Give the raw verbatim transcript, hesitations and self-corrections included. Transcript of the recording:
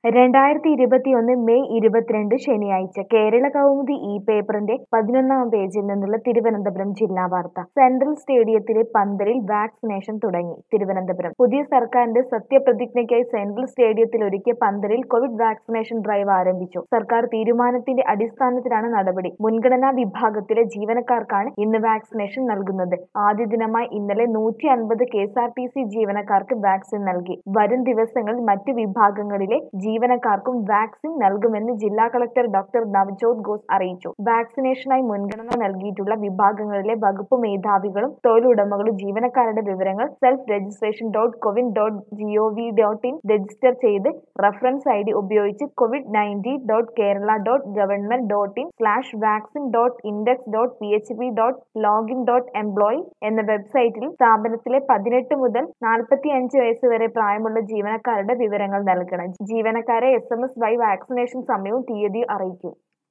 രണ്ടായിരത്തി ഇരുപത്തിയൊന്ന് മെയ് ഇരുപത്തിരണ്ട് ശനിയാഴ്ച കേരള കൗമുദി ഈ പേപ്പറിന്റെ പതിനൊന്നാം പേജിൽ നിന്നുള്ള തിരുവനന്തപുരം ജില്ലാ വാർത്ത. സെൻട്രൽ സ്റ്റേഡിയത്തിലെ പന്തലിൽ വാക്സിനേഷൻ തുടങ്ങി. തിരുവനന്തപുരം പുതിയ സർക്കാരിന്റെ സത്യപ്രതിജ്ഞയ്ക്കായി സെൻട്രൽ സ്റ്റേഡിയത്തിൽ ഒരുക്കിയ പന്തലിൽ കോവിഡ് വാക്സിനേഷൻ ഡ്രൈവ് ആരംഭിച്ചു. സർക്കാർ തീരുമാനത്തിന്റെ അടിസ്ഥാനത്തിലാണ് നടപടി. മുൻഗണനാ വിഭാഗത്തിലെ ജീവനക്കാർക്കാണ് ഇന്ന് വാക്സിനേഷൻ നൽകുന്നത്. ആദ്യ ദിനമായ ഇന്നലെ നൂറ്റി അൻപത് K S R T C ജീവനക്കാർക്ക് വാക്സിൻ നൽകി. വരും ദിവസങ്ങളിൽ മറ്റു വിഭാഗങ്ങളിലെ ജീവനക്കാർക്കും വാക്സിൻ നൽകുമെന്ന് ജില്ലാ കളക്ടർ ഡോക്ടർ നവ്ജോത് ഘോഷ് അറിയിച്ചു. വാക്സിനേഷനായി മുൻഗണന നൽകിയിട്ടുള്ള വിഭാഗങ്ങളിലെ വകുപ്പ് മേധാവികളും തൊഴിലുടമകളും ജീവനക്കാരുടെ വിവരങ്ങൾ self registration dot CoWIN dot gov dot in register ചെയ്ത് റഫറൻസ് ഐ ഡി ഉപയോഗിച്ച് covid nineteen dot Kerala dot government dot in slash vaccine dot index dot P H P dot login dot employee എന്ന വെബ്സൈറ്റിൽ സ്ഥാപനത്തിലെ പതിനെട്ട് മുതൽ നാൽപ്പത്തിയഞ്ച് വയസ്സ് വരെ പ്രായമുള്ള ജീവനക്കാരുടെ വിവരങ്ങൾ നൽകണം. ജീവനക്കാരെ എസ് എം എസ് വഴി വാക്സിനേഷൻ സമയവും തീയതിയും അറിയിക്കും.